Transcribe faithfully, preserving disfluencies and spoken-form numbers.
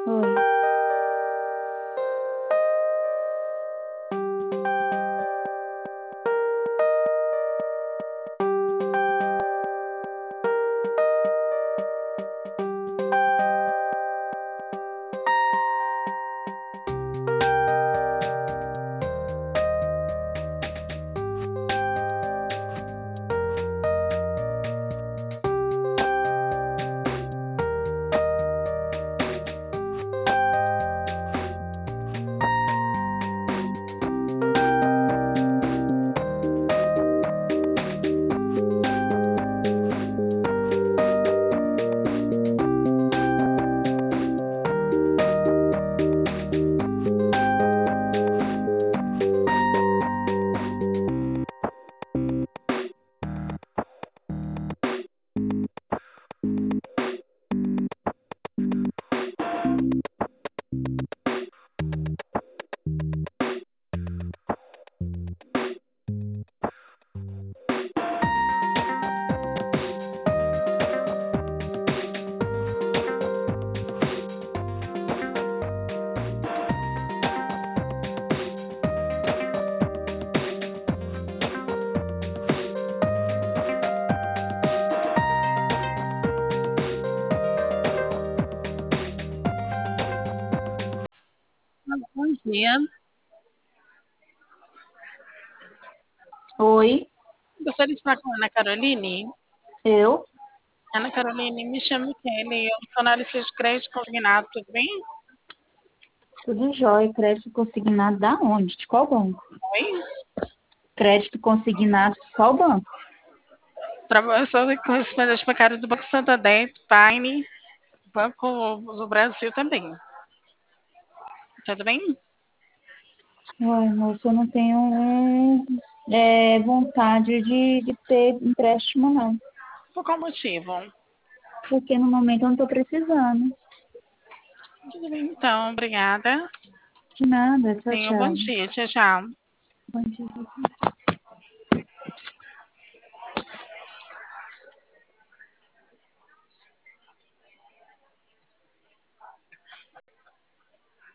Oi. Bom dia. Oi, Gostaria de falar com a Ana Caroline. eu? Ana Caroline, me chamo Kelly, eu sou analista de crédito consignado, tudo bem? Tudo jóia. Crédito consignado da onde? De qual banco? Oi? Crédito consignado de qual banco? Traba- Eu sou correspondente bancário do Banco Santander, Pine, Banco do Brasil também. Tudo bem? Uai, moça, eu não tenho é, vontade de, de ter empréstimo, não. Por qual motivo? Porque no momento eu não estou precisando. Tudo bem, então, obrigada. De nada. Tchau, Tenha um bom tchau. dia. Tchau, tchau. Bom dia.